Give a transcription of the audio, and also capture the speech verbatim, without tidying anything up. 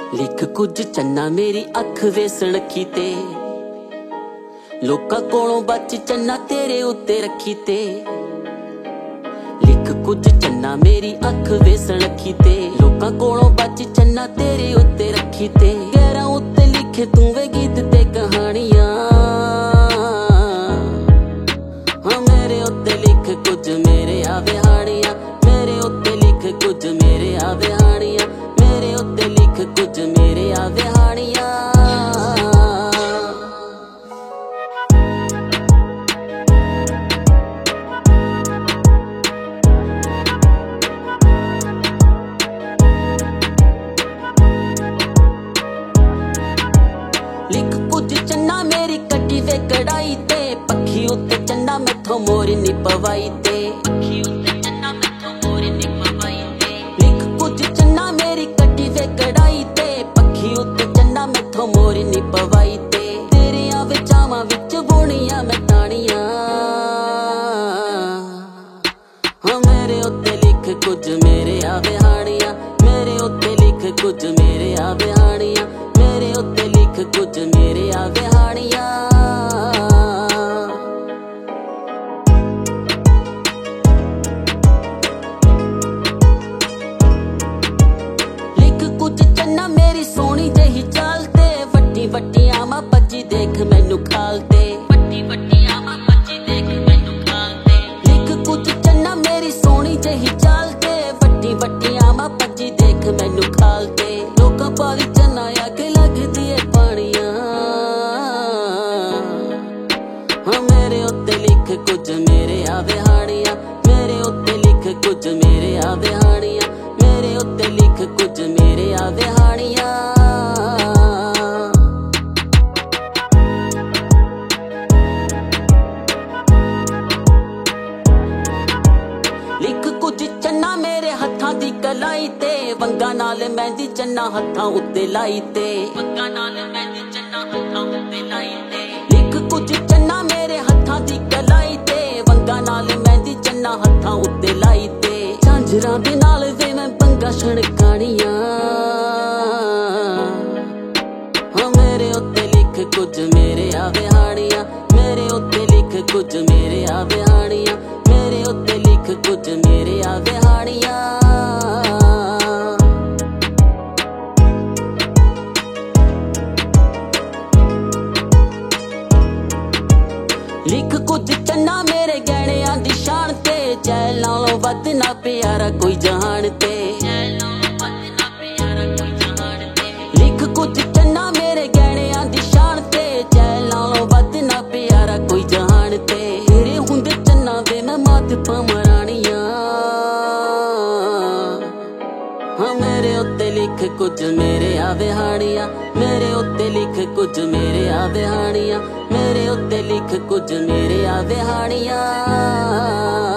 लिख कुछ चन्ना मेरी अख वे सणखी ते, लोकां कोलों बच चन्ना तेरे उत्ते रखी ते। लिख कुछ चन्ना मेरी अख वे सणखी ते, लोकां कोलों बच चन्ना तेरे उत्ते रखी ते। गैरां उत्ते लिखे तू वे गीत ते कहानियां, हाँ मेरे उत्ते लिख कुछ मेरे आवे हानियां, मेरे उत्ते लिख कुछ मेरे आवे हानियां, मेरे उत्ते लिख कुछ मेरे आवे हानियां। लिख कुछ चन्ना मेरी कटी वे कढ़ाई ते, पखी उत्ते चन्ना मैथों मोरी नी पवाई ते, पखी उत्ते चन्ना मैथों मोरी नी पवाई ते। लिख कुछ चन्ना मेरी कटी वे कढ़ाई ते, पखी उत्ते चन्ना मैथों मोरी नी पवाई ते। तेरियां विचावां विच बुनियां मैं तानियां, हाँ मेरे उत्ते लिख कुछ मेरे आवे हानियां, मेरे उत्ते लिख कुछ मेरे आवे हानियां, मेरे उत्ते लिख कुछ मेरे आवे हानियां। लिख कुछ चन्ना मेरी सोहनी जही चाल ते, वट्टी वट्टी आमा भज्जी देख मैनू खाल ते, वट्टी वट्टी आमा भज्जी देख मैनू खाल ते। लिख कुछ चन्ना मेरी सोहनी जही चाल ते, वट्टी वट्टी आमा भज्जी देख मैनू खाल ते। लोकां पाली चन्ना आके लगदी है पानियां, हाँ मेरे उत्ते लिख कुछ मेरे आवे हानियां, मेरे उत्ते लिख कुछ मेरे आवे हानियां, मेरे उत्ते लिख कुछ मेरे आवे हानियां। लिख कुछ चन्ना मेरे हत्थां दी कलाई ते, वंगा नाल मेहंदी चन्ना हत्थां उत्ते लाई ते, वंगा नाल मेहंदी चन्ना हत्थां उत्ते लाई ते। लिख कुछ चन्ना मेरे हत्थां दी कलाई ते, वंगा नाल मेहंदी चन्ना हत्थां उत्ते लाई ते। झांजरां दे नाल वे मैं पंगा छणकाणियां, हाँ मेरे उत्ते लिख कुछ मेरे आवे हानियां, मेरे उत्ते लिख कुछ मेरे आवे हानियां, मेरे उत्ते लिख कुछ मेरे आवे हानियां। लिख कुछ चन्ना मेरे गहणियां दी शान ते, चैल नालों वध ना प्यारा कोई जहान ते, चैल नालों वध ना प्यारा कोई जहान ते। लिख कुछ चन्ना मेरे गहणियां दी शान ते, चैल नालों वध ना प्यारा कोई जहान ते। तेरे हुंदे चन्ना वे मैं मात पावां राणियां, हाँ मेरे उत्ते लिख कुछ मेरे आवे हानियां, मेरे उत्ते लिख कुछ मेरे आवे हानियां, मेरे उत्ते लिख कुछ मेरे आवे हानियां।